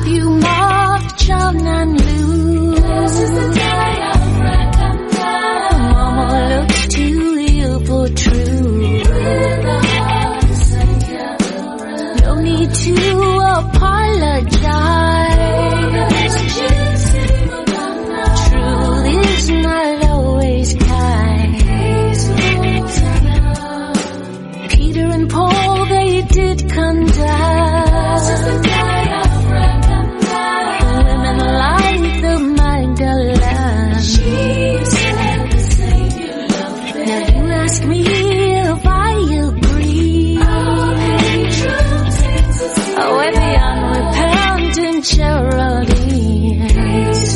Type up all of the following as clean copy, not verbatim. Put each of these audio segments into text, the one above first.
you march on and lose. This is the day of reckoning. Mama looks too ill for truth. No need to apologize. Truth is not always kind. Peter and Paul, they did condemn. Women like the Magdalene. Now you ask me if I agree. Oh, we're the unrepentant Geraldines.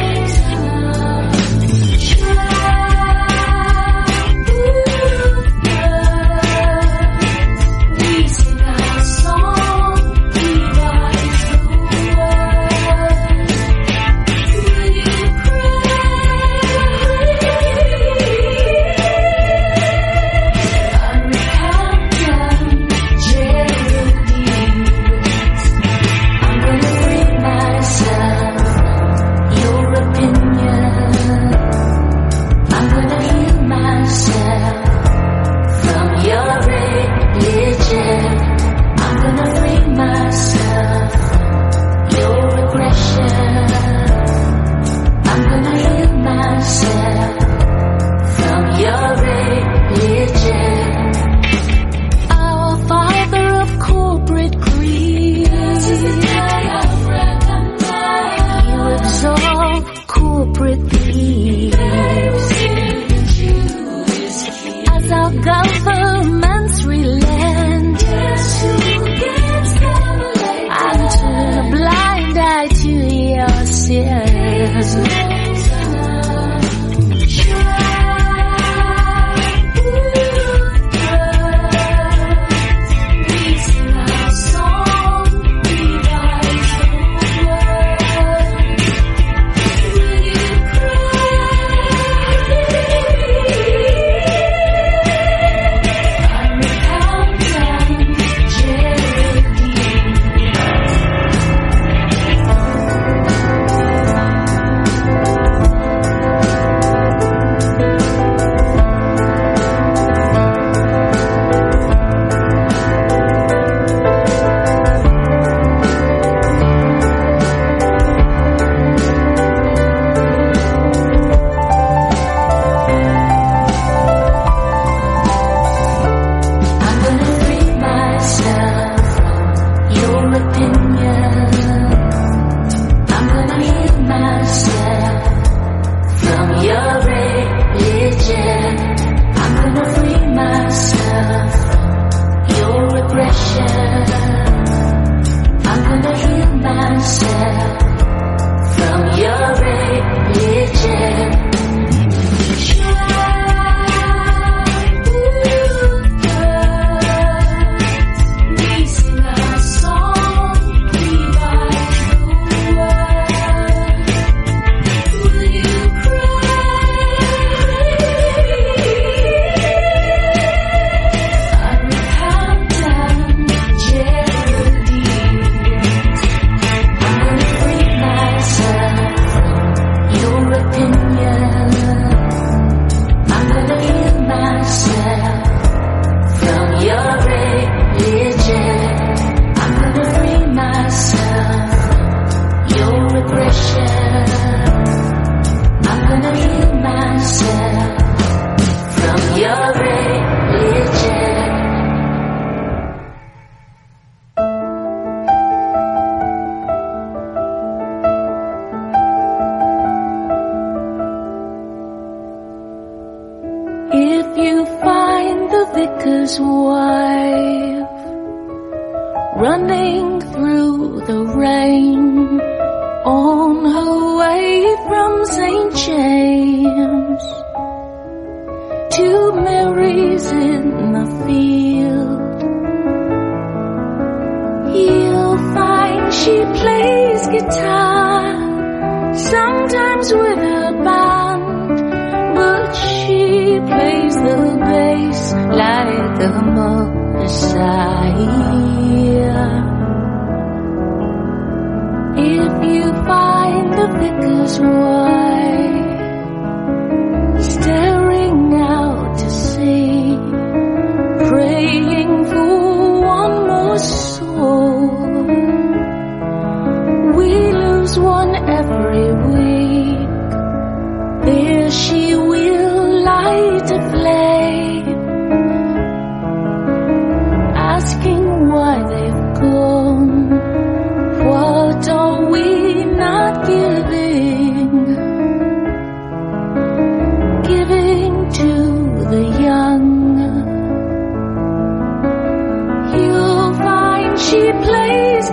Sometimes with a band, but she plays the bass like a Messiah.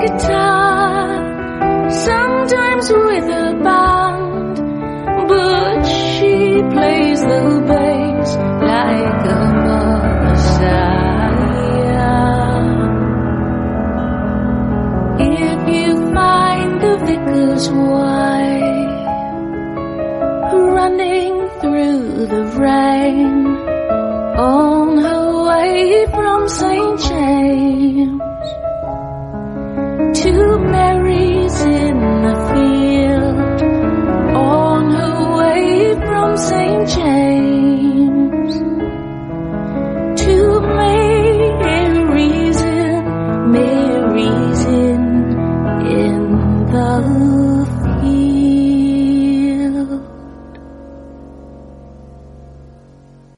guitar, sometimes with a band, but she plays the bass like a messiah. If you find the vicar's wife running through the rain on her way from St. James to